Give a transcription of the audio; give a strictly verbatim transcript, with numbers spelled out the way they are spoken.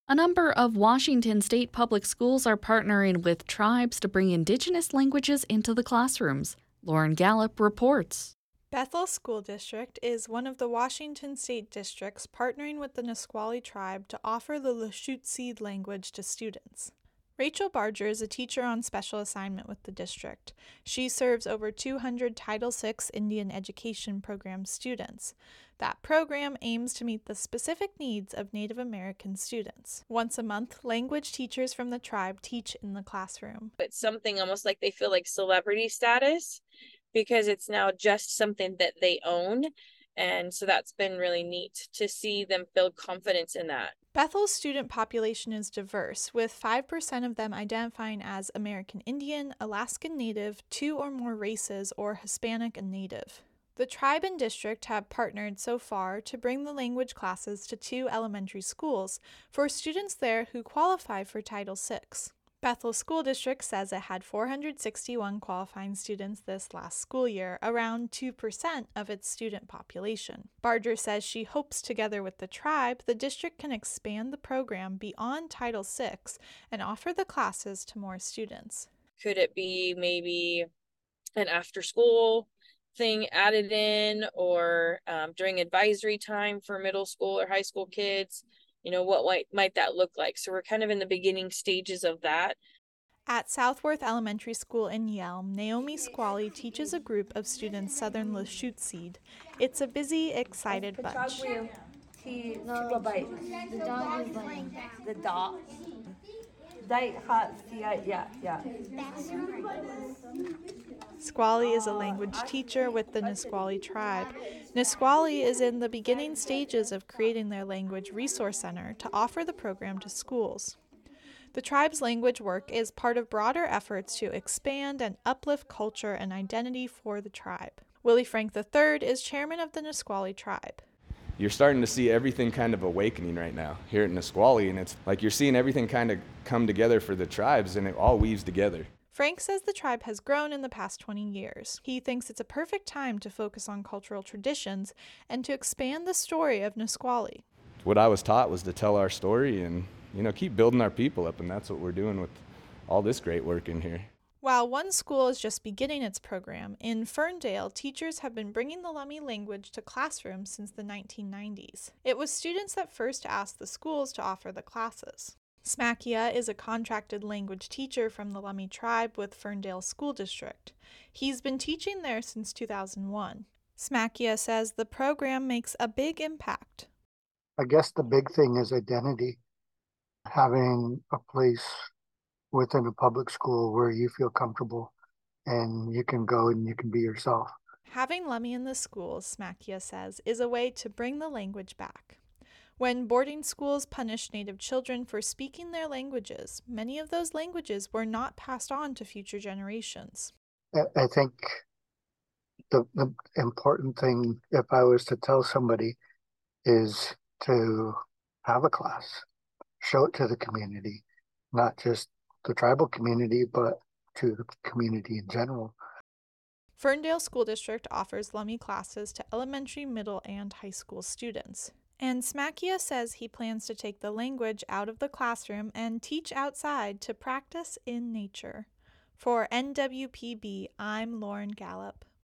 A number of Washington state public schools are partnering with tribes to bring indigenous languages into the classrooms. Lauren Gallup reports. Bethel School District is one of the Washington state districts partnering with the Nisqually tribe to offer the Lushootseed language to students. Rachel Barger is a teacher on special assignment with the district. She serves over two hundred Title six Indian Education Program students. That program aims to meet the specific needs of Native American students. Once a month, language teachers from the tribe teach in the classroom. It's something almost like they feel like celebrity status because it's now just something that they own. And so that's been really neat to see them build confidence in that. Bethel's student population is diverse, with five percent of them identifying as American Indian, Alaskan Native, two or more races, or Hispanic and Native. The tribe and district have partnered so far to bring the language classes to two elementary schools for students there who qualify for Title six. Bethel School District says it had four hundred sixty-one qualifying students this last school year, around two percent of its student population. Barger says she hopes together with the tribe, the district can expand the program beyond Title six and offer the classes to more students. Could it be maybe an after-school thing added in, or um, during advisory time for middle school or high school kids? You know, what might, might that look like? So we're kind of in the beginning stages of that. At Southworth Elementary School in Yelm, Naomi Squally teaches a group of students Southern Lushootseed. It's a busy, excited bunch. No, the dog is like The dog. Date hot, yeah, yeah, yeah. Squally is a language teacher with the Nisqually tribe. Nisqually is in the beginning stages of creating their language resource center to offer the program to schools. The tribe's language work is part of broader efforts to expand and uplift culture and identity for the tribe. Willie Frank the third is chairman of the Nisqually tribe. You're starting to see everything kind of awakening right now here at Nisqually, and it's like you're seeing everything kind of come together for the tribes, and it all weaves together. Frank says the tribe has grown in the past twenty years. He thinks it's a perfect time to focus on cultural traditions and to expand the story of Nisqually. What I was taught was to tell our story and, you know, keep building our people up, and that's what we're doing with all this great work in here. While one school is just beginning its program, in Ferndale, teachers have been bringing the Lummi language to classrooms since the nineteen nineties. It was students that first asked the schools to offer the classes. Smakia is a contracted language teacher from the Lummi tribe with Ferndale School District. He's been teaching there since two thousand one. Smakia says the program makes a big impact. I guess the big thing is identity. Having a place within a public school where you feel comfortable and you can go and you can be yourself. Having Lummi in the schools, Smakia says, is a way to bring the language back. When boarding schools punished Native children for speaking their languages, many of those languages were not passed on to future generations. I think the, the important thing, if I was to tell somebody, is to have a class, show it to the community, not just the tribal community, but to the community in general. Ferndale School District offers Lummi classes to elementary, middle, and high school students. And Smakia says he plans to take the language out of the classroom and teach outside to practice in nature. For N W P B, I'm Lauren Gallup.